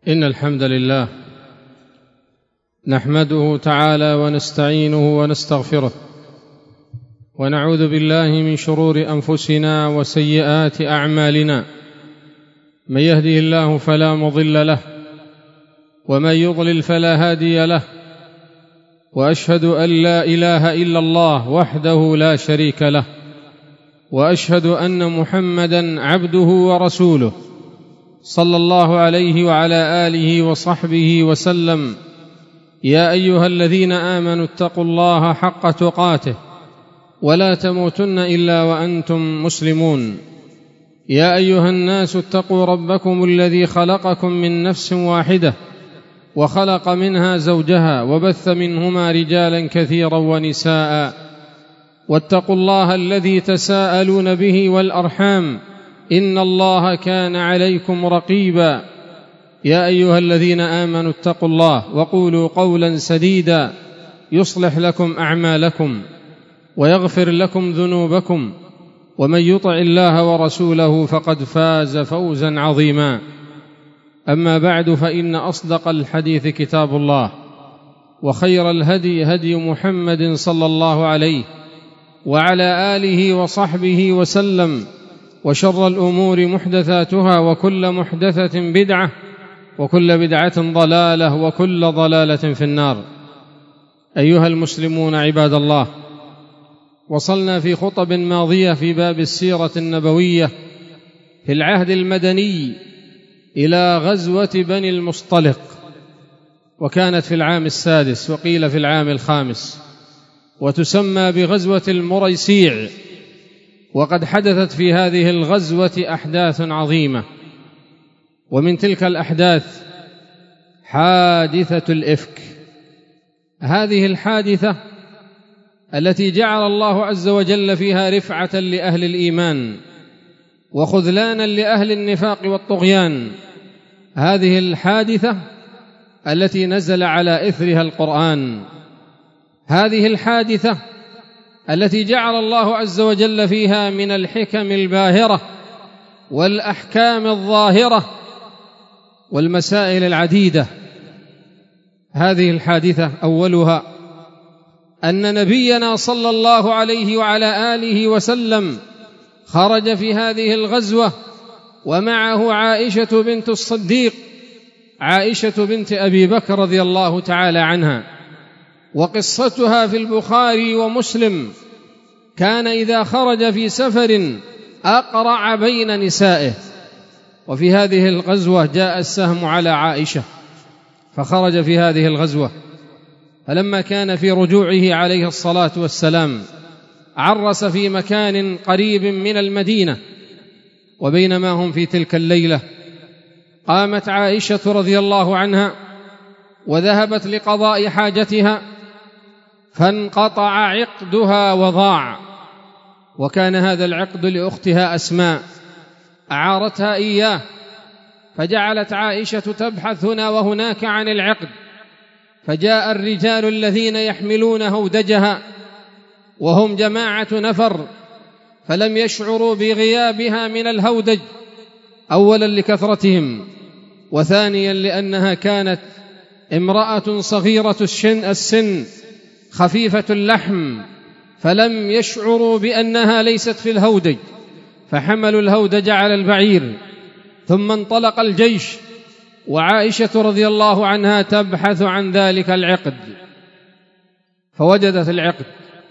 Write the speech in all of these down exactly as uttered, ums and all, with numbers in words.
إن الحمد لله نحمده تعالى ونستعينه ونستغفره ونعوذ بالله من شرور أنفسنا وسيئات أعمالنا. من يهده الله فلا مضل له ومن يضلل فلا هادي له، وأشهد أن لا إله إلا الله وحده لا شريك له، وأشهد أن محمدًا عبده ورسوله صلى الله عليه وعلى آله وصحبه وسلم. يا أيها الذين آمنوا اتقوا الله حق تقاته ولا تموتن إلا وأنتم مسلمون. يا أيها الناس اتقوا ربكم الذي خلقكم من نفس واحدة وخلق منها زوجها وبث منهما رجالا كثيرا ونساء، واتقوا الله الذي تساءلون به والأرحام إن الله كان عليكم رقيبا. يا أيها الذين آمنوا اتقوا الله وقولوا قولا سديدا يصلح لكم أعمالكم ويغفر لكم ذنوبكم، ومن يطع الله ورسوله فقد فاز فوزا عظيما. أما بعد، فإن أصدق الحديث كتاب الله، وخير الهدي هدي محمد صلى الله عليه وعلى آله وصحبه وسلم، وشر الأمور محدثاتها، وكل محدثة بدعة، وكل بدعة ضلالة، وكل ضلالة في النار. أيها المسلمون عباد الله، وصلنا في خطب ماضية في باب السيرة النبوية في العهد المدني إلى غزوة بني المصطلق، وكانت في العام السادس وقيل في العام الخامس، وتسمى بغزوة المريسيع. وقد حدثت في هذه الغزوة أحداث عظيمة، ومن تلك الأحداث حادثة الإفك. هذه الحادثة التي جعل الله عز وجل فيها رفعة لأهل الإيمان وخذلانا لأهل النفاق والطغيان، هذه الحادثة التي نزل على إثرها القرآن، هذه الحادثة التي جعل الله عز وجل فيها من الحكم الباهرة والأحكام الظاهرة والمسائل العديدة. هذه الحادثة أولها أن نبينا صلى الله عليه وعلى آله وسلم خرج في هذه الغزوة ومعه عائشة بنت الصديق، عائشة بنت أبي بكر رضي الله تعالى عنها، وقصتها في البخاري ومسلم. كان إذا خرج في سفر أقرع بين نسائه، وفي هذه الغزوة جاء السهم على عائشة فخرج في هذه الغزوة. فلما كان في رجوعه عليه الصلاة والسلام عرس في مكان قريب من المدينة، وبينما هم في تلك الليلة قامت عائشة رضي الله عنها وذهبت لقضاء حاجتها، فانقطع عقدها وضاع. وكان هذا العقد لأختها أسماء، أعارتها إياه، فجعلت عائشة تبحث هنا وهناك عن العقد، فجاء الرجال الذين يحملون هودجها وهم جماعة نفر، فلم يشعروا بغيابها من الهودج، أولا لكثرتهم، وثانيا لأنها كانت امرأة صغيرة السن خفيفة اللحم، فلم يشعروا بأنها ليست في الهودج، فحملوا الهودج على البعير. ثم انطلق الجيش، وعائشة رضي الله عنها تبحث عن ذلك العقد، فوجدت العقد،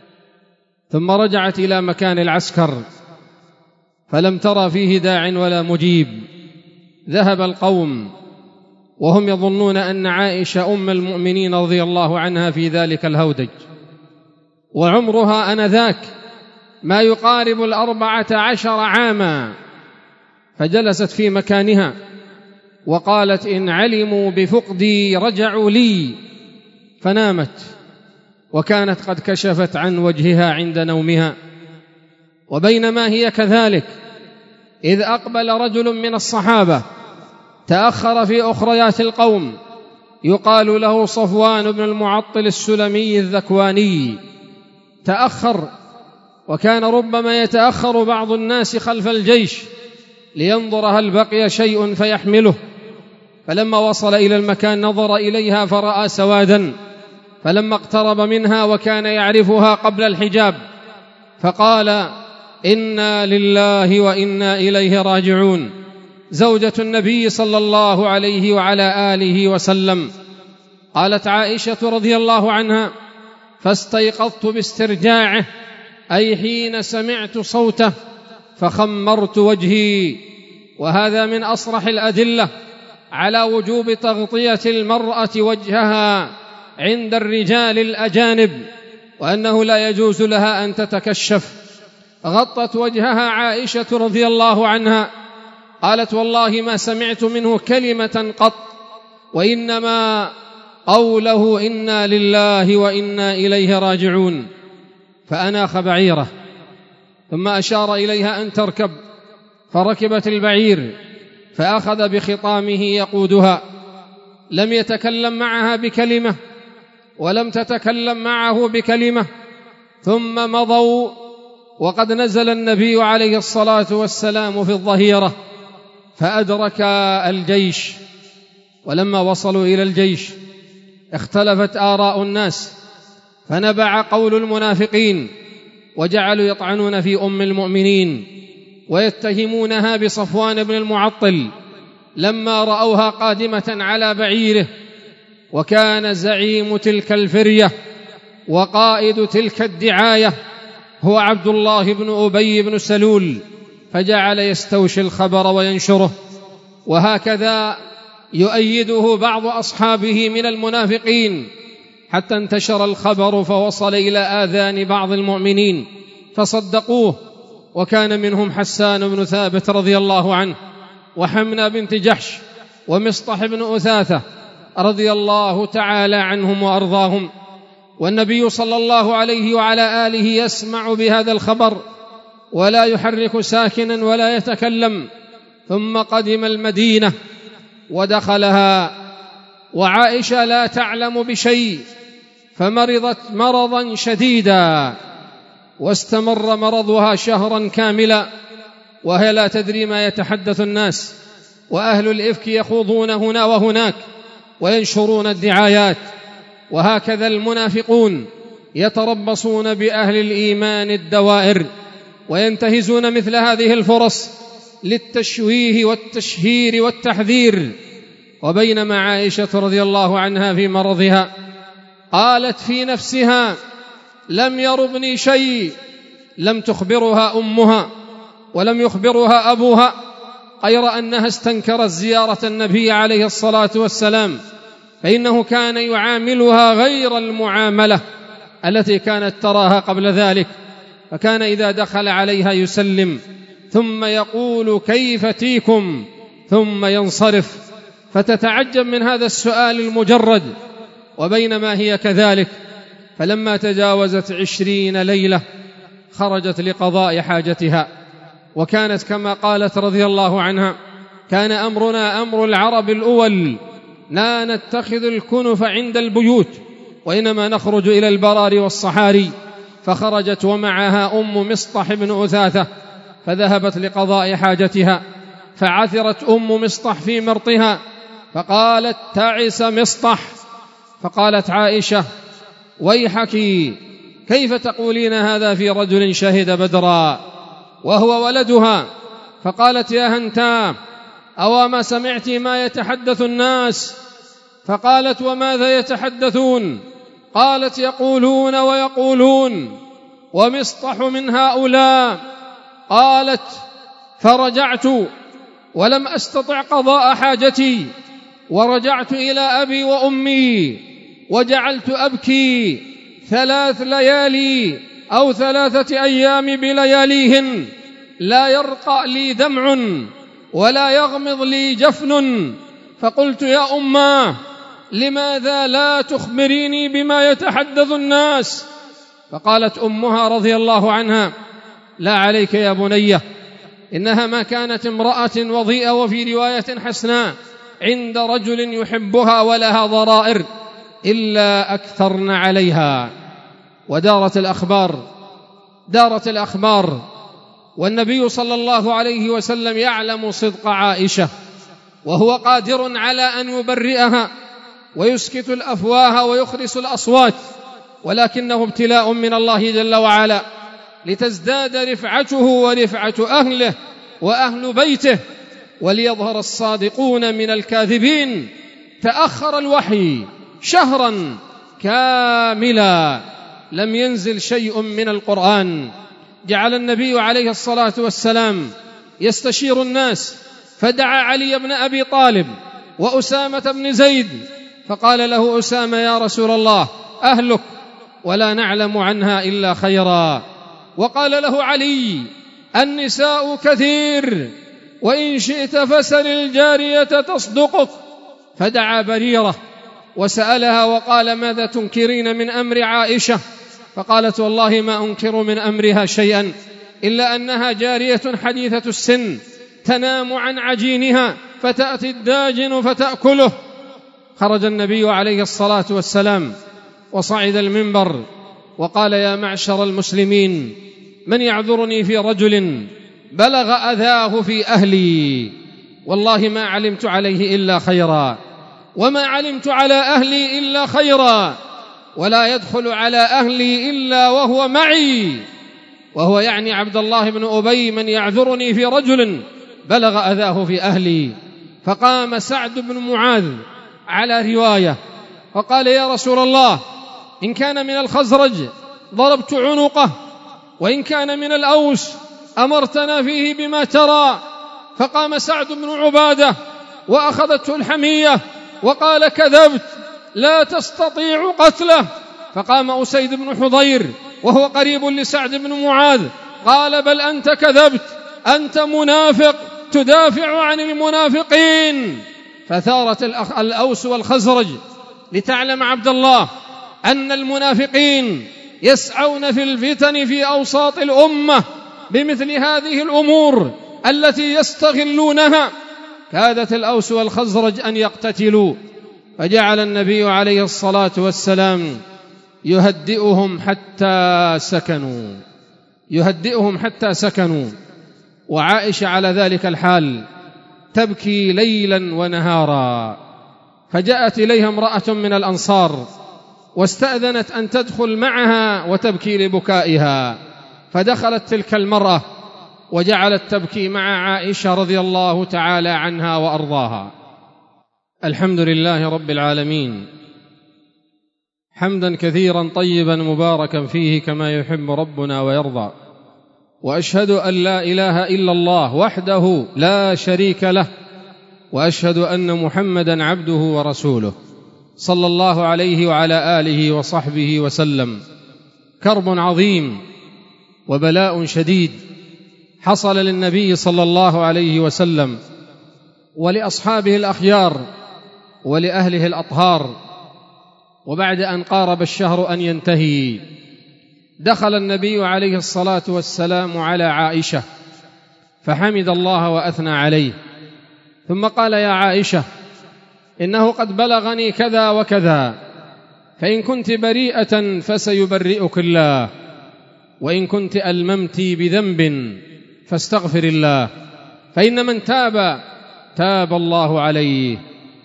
ثم رجعت إلى مكان العسكر فلم ترى فيه داع ولا مجيب. ذهب القوم وهم يظنون أن عائشة أم المؤمنين رضي الله عنها في ذلك الهودج، وعمرها آنذاك ما يقارب الأربعة عشر عاما، فجلست في مكانها وقالت: إن علموا بفقدي رجعوا لي، فنامت، وكانت قد كشفت عن وجهها عند نومها. وبينما هي كذلك إذ أقبل رجل من الصحابة تأخر في أخريات القوم، يقال له صفوان بن المعطل السلمي الذكواني، تأخر، وكان ربما يتأخر بعض الناس خلف الجيش لينظر هل بقي شيء فيحمله، فلما وصل إلى المكان نظر إليها فرأى سوادا، فلما اقترب منها وكان يعرفها قبل الحجاب فقال: إنا لله وإنا إليه راجعون. زوجة النبي صلى الله عليه وعلى آله وسلم. قالت عائشة رضي الله عنها: فاستيقظت باسترجاعه، أي حين سمعت صوته فخمرت وجهي. وهذا من أصرح الأدلة على وجوب تغطية المرأة وجهها عند الرجال الأجانب، وأنه لا يجوز لها أن تتكشف. غطت وجهها عائشة رضي الله عنها، قالت: والله ما سمعت منه كلمة قط، وإنما قوله إنا لله وإنا إليه راجعون. فأناخ بعيره ثم أشار إليها أن تركب، فركبت البعير فأخذ بخطامه يقودها. لم يتكلم معها بكلمة ولم تتكلم معه بكلمة. ثم مضوا وقد نزل النبي عليه الصلاة والسلام في الظهيرة فأدرك الجيش. ولما وصلوا إلى الجيش اختلفت آراء الناس، فنبع قول المنافقين وجعلوا يطعنون في أم المؤمنين ويتهمونها بصفوان بن المعطل لما رأوها قادمة على بعيره، وكان زعيم تلك الفرية وقائد تلك الدعاية هو عبد الله بن أبي بن سلول، فجعل يستوشي الخبر وينشره. وهكذا يؤيده بعض أصحابه من المنافقين حتى انتشر الخبر فوصل إلى آذان بعض المؤمنين فصدقوه، وكان منهم حسان بن ثابت رضي الله عنه، وحمنة بنت جحش، ومصطح بن أثاثة رضي الله تعالى عنهم وأرضاهم. والنبي صلى الله عليه وعلى آله يسمع بهذا الخبر ولا يحرك ساكنا ولا يتكلم. ثم قدم المدينة ودخلها وعائشة لا تعلم بشيء، فمرضت مرضا شديدا واستمر مرضها شهرا كاملا وهي لا تدري ما يتحدث الناس، وأهل الإفك يخوضون هنا وهناك وينشرون الدعايات. وهكذا المنافقون يتربصون بأهل الإيمان الدوائر وينتهزون مثل هذه الفرص للتشويه والتشهير والتحذير. وبينما عائشة رضي الله عنها في مرضها قالت في نفسها: لم يربني شيء، لم تخبرها أمها ولم يخبرها أبوها، غير أنها استنكرت زيارة النبي عليه الصلاة والسلام، فإنه كان يعاملها غير المعاملة التي كانت تراها قبل ذلك، فكان إذا دخل عليها يسلم ثم يقول: كيف تيكم، ثم ينصرف، فتتعجب من هذا السؤال المجرد. وبينما هي كذلك فلما تجاوزت عشرين ليلة خرجت لقضاء حاجتها. وكانت كما قالت رضي الله عنها: كان أمرنا أمر العرب الأول، لا نتخذ الكنف عند البيوت وإنما نخرج إلى البرار والصحاري. فخرجت ومعها أم مصطح بن أثاثة فذهبت لقضاء حاجتها، فعثرت أم مصطح في مرطها فقالت: تعس مصطح. فقالت عائشة: ويحك، كيف تقولين هذا في رجل شهد بدرا وهو ولدها؟ فقالت: يا هنتا، أو ما سمعت ما يتحدث الناس؟ فقالت: وماذا يتحدثون؟ قالت: يقولون ويقولون، ومصطح من هؤلاء. قالت: فرجعت ولم أستطع قضاء حاجتي، ورجعت إلى أبي وأمي وجعلت أبكي ثلاث ليالي أو ثلاثة أيام بلياليهن، لا يرقى لي دمع ولا يغمض لي جفن. فقلت: يا أماه، لماذا لا تخبريني بما يتحدث الناس؟ فقالت أمها رضي الله عنها: لا عليك يا بنية، إنها ما كانت امرأة وضيئة وفي رواية حسناء عند رجل يحبها ولها ضرائر إلا أكثرن عليها. ودارت الأخبار دارت الأخبار والنبي صلى الله عليه وسلم يعلم صدق عائشة وهو قادر على أن يبرئها ويسكت الأفواه ويخرس الأصوات، ولكنه ابتلاء من الله جل وعلا لتزداد رفعته ورفعة أهله وأهل بيته وليظهر الصادقون من الكاذبين. تأخر الوحي شهرا كاملا لم ينزل شيء من القرآن. جعل النبي عليه الصلاة والسلام يستشير الناس، فدعا علي بن أبي طالب وأسامة بن زيد، فقال له أسامة: يا رسول الله أهلك ولا نعلم عنها إلا خيرا. وقال له علي: النساء كثير، وإن شئت فسل الجارية تصدقك. فدعا بريرة وسألها وقال: ماذا تنكرين من أمر عائشة؟ فقالت: والله ما أنكر من أمرها شيئا إلا أنها جارية حديثة السن تنام عن عجينها فتأتي الداجن فتأكله. خرج النبي عليه الصلاة والسلام وصعد المنبر وقال: يا معشر المسلمين، من يعذرني في رجل بلغ أذاه في أهلي؟ والله ما علمت عليه إلا خيرا، وما علمت على أهلي إلا خيرا، ولا يدخل على أهلي إلا وهو معي. وهو يعني عبد الله بن أبي: من يعذرني في رجل بلغ أذاه في أهلي. فقام سعد بن معاذ على رواية فقال: يا رسول الله، إن كان من الخزرج ضربت عنقه، وإن كان من الأوس أمرتنا فيه بما ترى. فقام سعد بن عبادة وأخذته الحمية وقال: كذبت، لا تستطيع قتله. فقام أسيد بن حضير وهو قريب لسعد بن معاذ قال: بل أنت كذبت، أنت منافق تدافع عن المنافقين. فثارت الأوس والخزرج لتعلم عبد الله أن المنافقين يسعون في الفتن في أوساط الأمة بمثل هذه الأمور التي يستغلونها. كادت الأوس والخزرج أن يقتتلوا، فجعل النبي عليه الصلاة والسلام يهدئهم حتى سكنوا يهدئهم حتى سكنوا وعائشة على ذلك الحال تبكي ليلا ونهارا. فجاءت إليها امرأة من الأنصار واستأذنت أن تدخل معها وتبكي لبكائها، فدخلت تلك المرأة وجعلت تبكي مع عائشة رضي الله تعالى عنها وأرضاها. الحمد لله رب العالمين، حمدا كثيرا طيبا مباركا فيه كما يحب ربنا ويرضى. وأشهد أن لا إله إلا الله وحده لا شريك له، وأشهد أن محمدا عبده ورسوله صلى الله عليه وعلى آله وصحبه وسلم. كرب عظيم وبلاء شديد حصل للنبي صلى الله عليه وسلم ولأصحابه الأخيار ولأهله الأطهار. وبعد أن قارب الشهر أن ينتهي دخل النبي عليه الصلاة والسلام على عائشة فحمد الله وأثنى عليه، ثم قال: يا عائشة، إنه قد بلغني كذا وكذا، فإن كنت بريئة فسيبرئك الله، وإن كنت ألممت بذنب فاستغفر الله، فإن من تاب تاب الله عليه.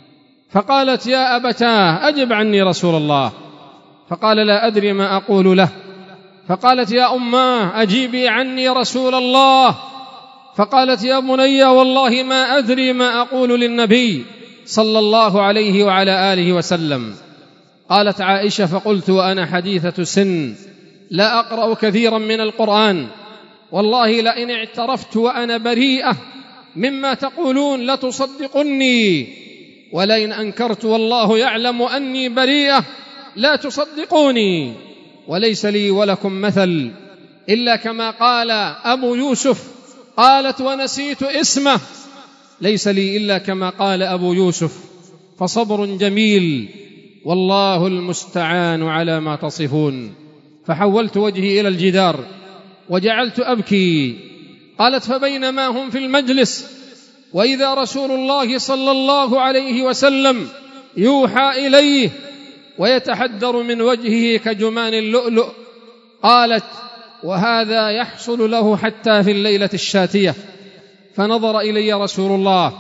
فقالت: يا أبتاه أجب عني رسول الله. فقال: لا أدري ما أقول له. فقالت: يا أماه أجيبي عني رسول الله. فقالت: يا بني والله ما أدري ما أقول للنبي صلى الله عليه وعلى آله وسلم. قالت عائشة: فقلت وأنا حديثة سن لا أقرأ كثيرا من القرآن، والله لئن اعترفت وأنا بريئة مما تقولون لتصدقني، ولئن أنكرت والله يعلم أني بريئة لا تصدقوني. وليس لي ولكم مثل إلا كما قال أبو يوسف. قالت: ونسيت اسمه. ليس لي إلا كما قال أبو يوسف، فصبر جميل والله المستعان على ما تصفون. فحولت وجهي إلى الجدار وجعلت أبكي. قالت: فبينما هم في المجلس وإذا رسول الله صلى الله عليه وسلم يوحى إليه ويتحدر من وجهه كجمان اللؤلؤ. قالت: وهذا يحصل له حتى في الليلة الشاتية. فنظر إلي رسول الله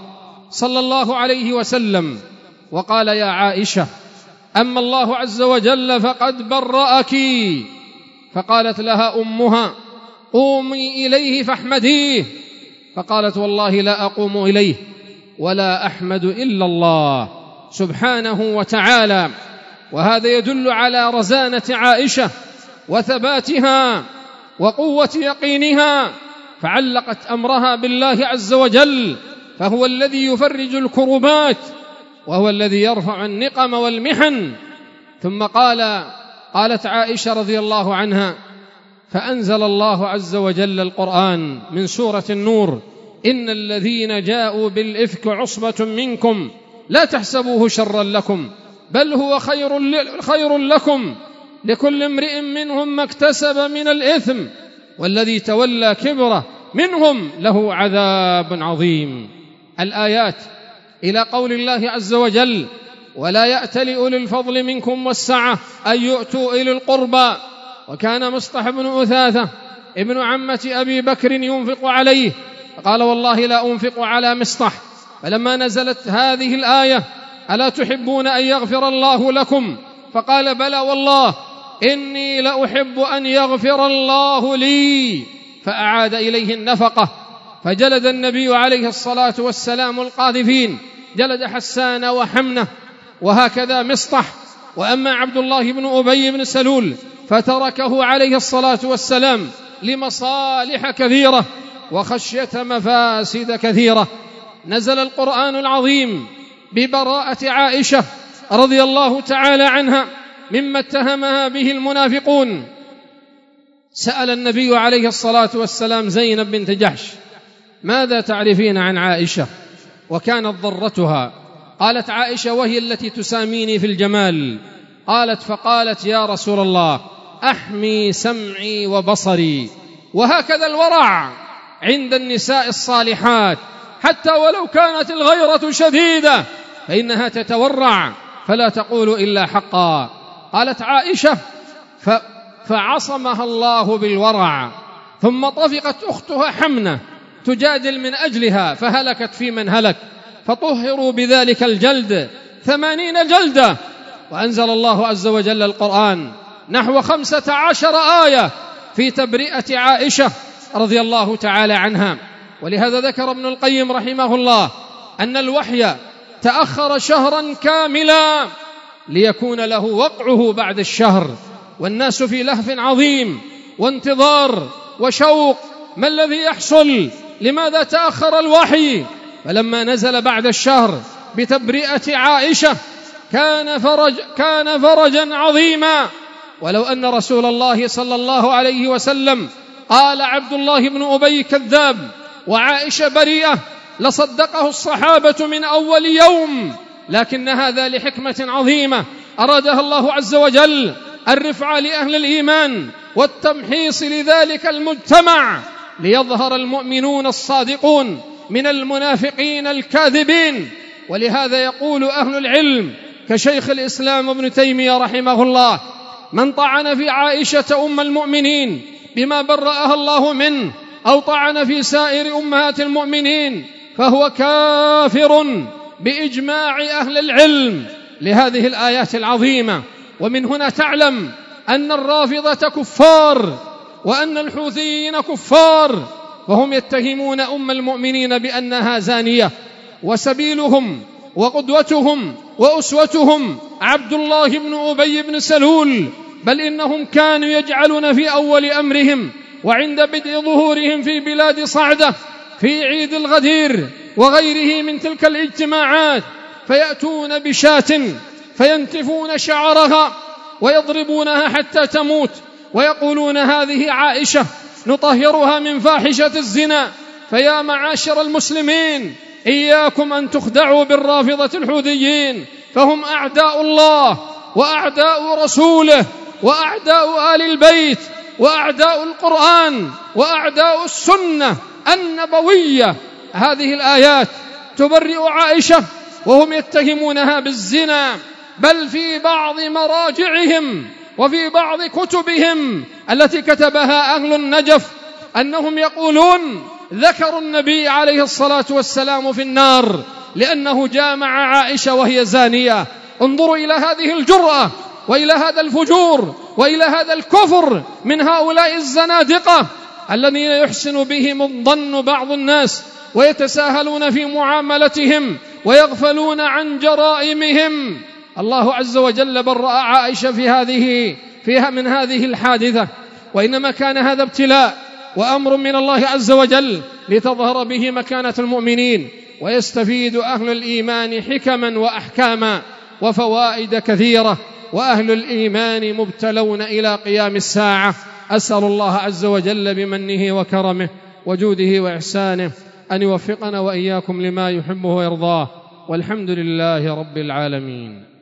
صلى الله عليه وسلم وقال: يا عائشة، أما الله عز وجل فقد برأك. فقالت لها أمها: قومي إليه فاحمديه. فقالت: والله لا أقوم إليه ولا أحمد إلا الله سبحانه وتعالى. وهذا يدل على رزانة عائشة وثباتها وقوة يقينها، فعلقت أمرها بالله عز وجل، فهو الذي يفرج الكربات وهو الذي يرفع النقم والمحن. ثم قال قالت عائشة رضي الله عنها: فأنزل الله عز وجل القرآن من سورة النور: إن الذين جاءوا بالإفك عصبة منكم لا تحسبوه شرا لكم بل هو خير خير لكم لكل امرئ منهم ما اكتسب من الإثم والذي تولى كبره منهم له عذاب عظيم. الآيات إلى قول الله عز وجل: ولا يأتل أولي الفضل منكم والسعة أن يؤتوا إلى القربى. وكان مصطح بن أثاثة ابن عمة أبي بكر ينفق عليه، فقال: والله لا أنفق على مصطح. فلما نزلت هذه الآية: ألا تحبون أن يغفر الله لكم؟ فقال: بلى والله إني لأحب أن يغفر الله لي. فأعاد إليه النفقة، فجلد النبي عليه الصلاة والسلام القاذفين، جلد حسان وحمنة، وهكذا مصطح. وأما عبد الله بن أبي بن سلول فتركه عليه الصلاة والسلام لمصالح كثيرة وخشية مفاسد كثيرة. نزل القرآن العظيم ببراءة عائشة رضي الله تعالى عنها مما اتهمها به المنافقون. سأل النبي عليه الصلاة والسلام زينب بنت جحش: ماذا تعرفين عن عائشة؟ وكانت ضرتها. قالت عائشة: وهي التي تساميني في الجمال. قالت فقالت: يا رسول الله، أحمي سمعي وبصري. وهكذا الورع عند النساء الصالحات، حتى ولو كانت الغيرة شديدة فإنها تتورع فلا تقول إلا حقا. قالت عائشة: فعصمها الله بالورع. ثم طفقت أختها حمنة تجادل من أجلها فهلكت في من هلك، فطهروا بذلك الجلد ثمانين جلدة. وأنزل الله عز وجل القرآن نحو خمسة عشر آية في تبرئة عائشة رضي الله تعالى عنها. ولهذا ذكر ابن القيم رحمه الله أن الوحي تأخر شهرا كاملا ليكون له وقعه بعد الشهر، والناس في لهف عظيم وانتظار وشوق. ما الذي يحصل؟ لماذا تأخر الوحي؟ فلما نزل بعد الشهر بتبرئة عائشة كان فرج كان فرجا عظيما. ولو أن رسول الله صلى الله عليه وسلم قال عبد الله بن أبي كذاب وعائشة بريئة لصدقه الصحابة من أول يوم، لكن هذا لحكمة عظيمة أرادها الله عز وجل، الرفعة لأهل الإيمان والتمحيص لذلك المجتمع، ليظهر المؤمنون الصادقون من المنافقين الكاذبين. ولهذا يقول أهل العلم كشيخ الإسلام ابن تيمية رحمه الله: من طعن في عائشة أم المؤمنين بما برأها الله منه أو طعن في سائر أمهات المؤمنين فهو كافر بإجماع أهل العلم لهذه الآيات العظيمة. ومن هنا تعلم أن الرافضة كفار وأن الحوثيين كفار، وهم يتهمون أم المؤمنين بأنها زانية، وسبيلهم وقدوتهم وأسوتهم عبد الله بن أبي بن سلول، بل إنهم كانوا يجعلون في أول أمرهم وعند بدء ظهورهم في بلاد صعدة في عيد الغدير وغيره من تلك الاجتماعات فيأتون بشاة فينتفون شعرها ويضربونها حتى تموت ويقولون: هذه عائشة نطهرها من فاحشة الزنا. فيا معاشر المسلمين، إياكم أن تخدعوا بالرافضة الحوثيين، فهم أعداء الله وأعداء رسوله وأعداء آل البيت وأعداء القرآن وأعداء السنة النبوية. هذه الآيات تبرئ عائشة وهم يتهمونها بالزنا، بل في بعض مراجعهم وفي بعض كتبهم التي كتبها أهل النجف أنهم يقولون: ذكر النبي عليه الصلاة والسلام في النار لأنه جامع عائشة وهي زانية. انظروا إلى هذه الجرأة وإلى هذا الفجور وإلى هذا الكفر من هؤلاء الزنادقة الذين يحسن بهم الظن بعض الناس ويتساهلون في معاملتهم ويغفلون عن جرائمهم. الله عز وجل برأ عائشة في هذه فيها من هذه الحادثة، وإنما كان هذا ابتلاء وأمر من الله عز وجل لتظهر به مكانة المؤمنين، ويستفيد أهل الإيمان حكما وأحكاما وفوائد كثيرة، وأهل الإيمان مبتلون إلى قيام الساعة. أسأل الله عز وجل بمنه وكرمه وجوده وإحسانه أن يوفقنا وإياكم لما يحبه ويرضاه، والحمد لله رب العالمين.